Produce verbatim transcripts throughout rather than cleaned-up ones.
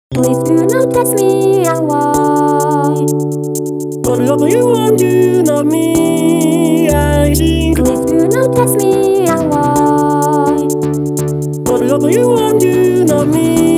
Please do not touch me, I want. Whatever you want, you not me, I think. Please do not touch me, I want. Whatever you want, you not me.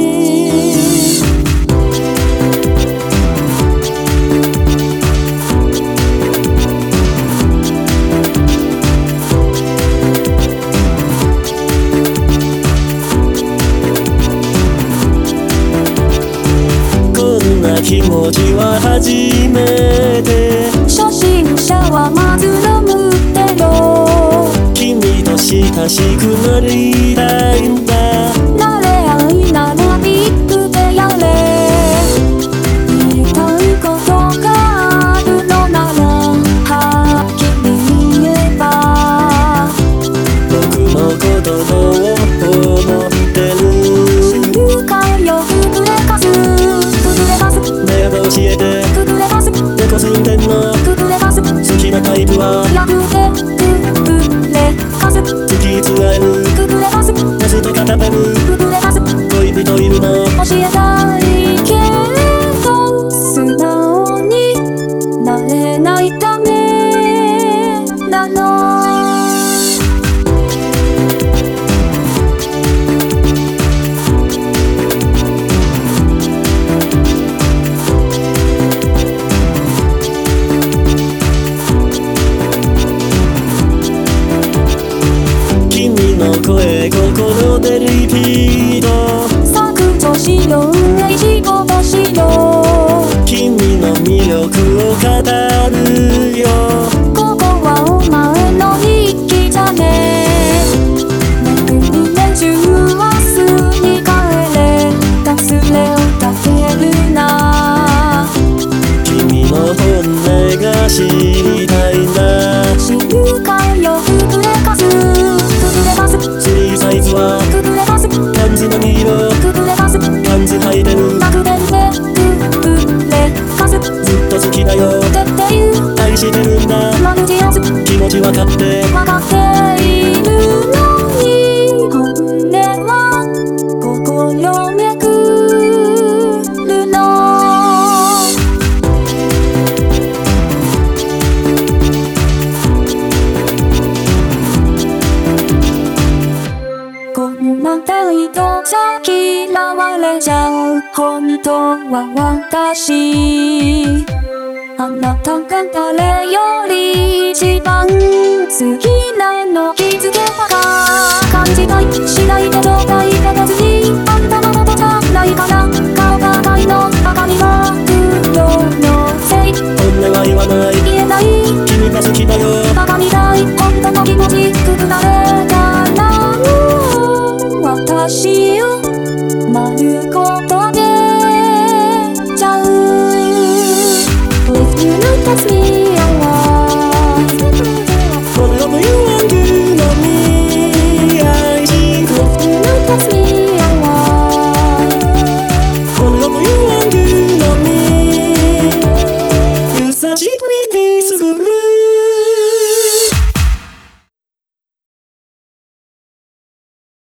気持ちは初めて初心者はまず飲むってよ君と親しくなりたいんだなれ合いならビッグでやれ言いたいことがあるのならはっきり言えば僕のことどう思ってる知るかよくぐれかす教えてくぐれます猫住んでんのくぐれます好きなタイプは楽でくぐれかす突きつがえるくぐれます夏とか食べるくぐれます恋人いるの教えたいけど素直になれないためなの声心でリピート削除しようね仕事しよう君の魅力を語るよここはお前の日記じゃねめぐみ練習はすに帰れ忘れを立てるな君の本音が知りたいな知るかよくぐれかすスリーサイズはくぐれますパンツの色くぐれますパンツ履いてる楽でくぐれかすずっと好きだよっていう愛してるんだマルチオス気持ちわかってわかっているのに本音は心めくるのこんな態度じゃ嫌われちゃう本当は私あなたが誰より一番好きなの気づけばか感じたいしないで状態で別にあんたのことじゃないから顔が赤いのバカには不要のせい本音は言わない言えない君が好きだよバカみたい本当の気持ちくぐられたら私を丸ごとでちゃう Please do not touch me, I want